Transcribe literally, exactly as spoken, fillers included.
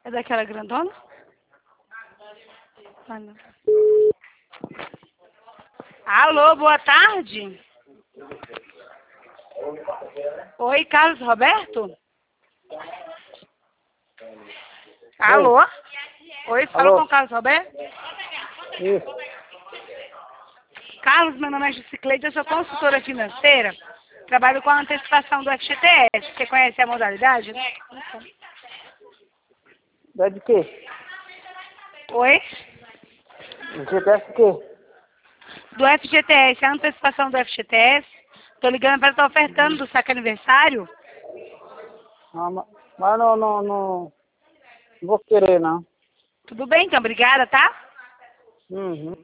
É daquela grandona? Ah, não. Alô, boa tarde. Oi, Carlos Roberto? Alô? Oi, fala Alô? com o Carlos Roberto? Isso. Carlos, meu nome é Jusicleide, eu sou consultora financeira. Trabalho com a antecipação do F G T S. Você conhece a modalidade? É de quê? Oi? G T S o quê? Do F G T S, a antecipação do F G T S. Tô ligando para estar ofertando do saque aniversário. Ah, ma- mas não, não, não, não vou querer, não. Tudo bem, então, obrigada, tá? Uhum.